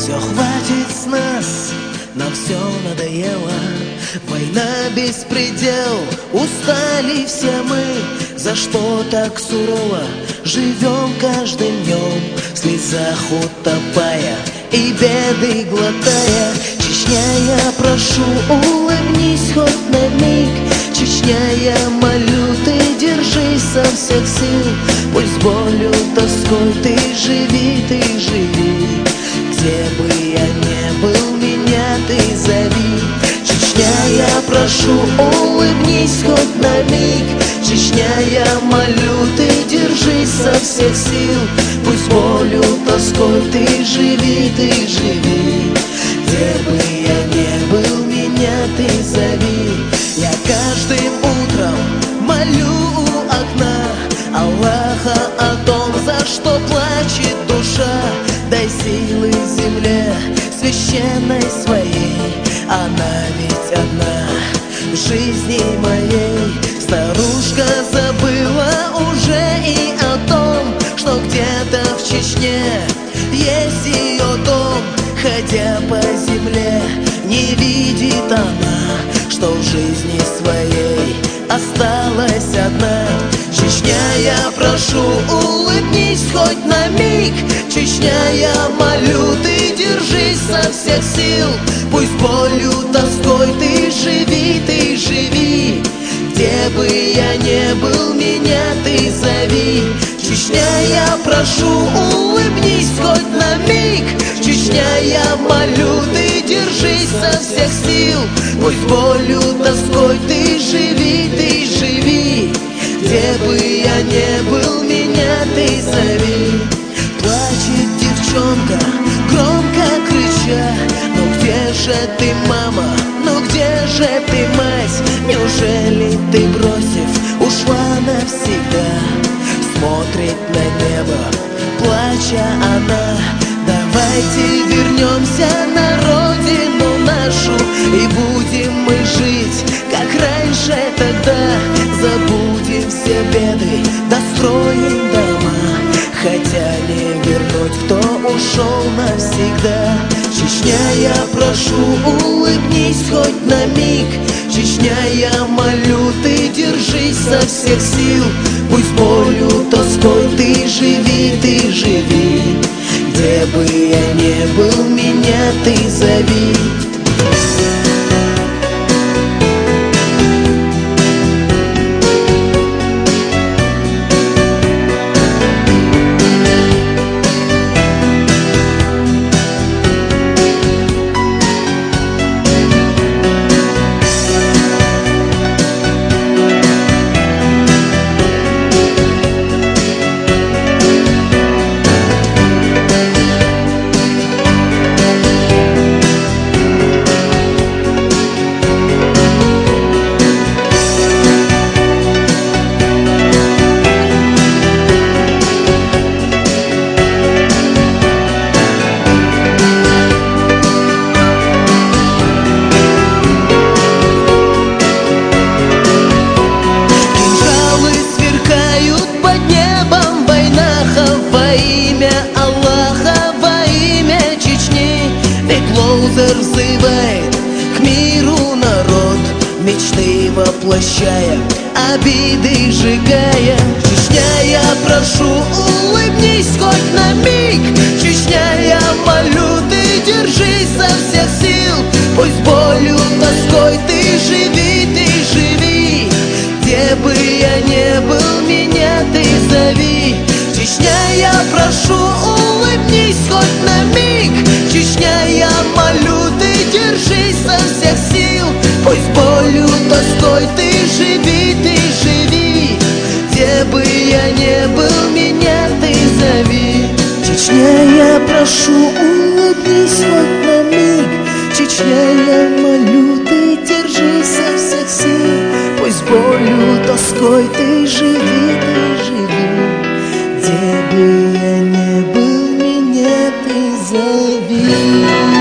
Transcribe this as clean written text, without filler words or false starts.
Все, хватит с нас, нам все надоело. Война, беспредел, устали все мы. За что так сурово живем каждым днем, в слезах утопая и беды глотая? Чечня, я прошу, улыбнись хоть на миг. Чечня, я молю, ты держись со всех сил. Пусть болью, тоской ты живи, где бы я не был, меня ты зови. Чечня, я прошу, улыбнись хоть на миг. Чечня, я молю, ты держись со всех сил. Пусть болью, тоской ты живи, где бы я не был, меня ты зови. Я каждым утром молю у окна Аллаха о том, за что плачет душа. Дай силы земле священной своей, она ведь одна в жизни моей. Старушка забыла уже и о том, что где-то в Чечне есть ее дом. Ходя по земле, не видит она, что в жизни своей осталась одна. Чечня, я прошу, улыбнись хоть на миг. Чечня, я молю, ты держись со всех сил. Пусть болью, тоской ты живи, где бы я не был, меня ты зови. Чечня, я прошу, улыбнись хоть на миг. Чечня, я молю, ты держись со всех сил. Пусть болью, тоской ты живи, где бы я не был, меня ты зови. Плачет девчонка, громко крича: ну где же ты, мама, ну где же ты, мать? Неужели ты, бросив, ушла навсегда? Смотрит на небо, плача она: давайте вернемся на родину нашу, и будем мы жить, как раньше тогда. Забудем все беды, достроим дома, хотя не вернуть, кто ушел навсегда. Чечня, я прошу, улыбнись хоть на миг. Чечня, я молю, ты держись со всех сил. Пусть болью, тоской ты живи, где бы я не был, меня ты зови. Взывает к миру народ, мечты воплощая, обиды сжигая. Чечня, я прошу, улыбнись хоть на миг. Чечня, я молю, ты держись со всех сил. Пусть болью, тоской ты живи, где бы я не был, меня ты зови. Чечня, я прошу, улыбнись хоть на миг. Чечня, я молю, ты держись со всех сил. Пусть болью, тоской ты живи, где бы я не был, меня ты зови. Чечня, я прошу, улыбнись хоть на миг. Чечня, я молю, ты держись со всех сил. Пусть болью, тоской ты живи, где бы я не был, меня ты зови.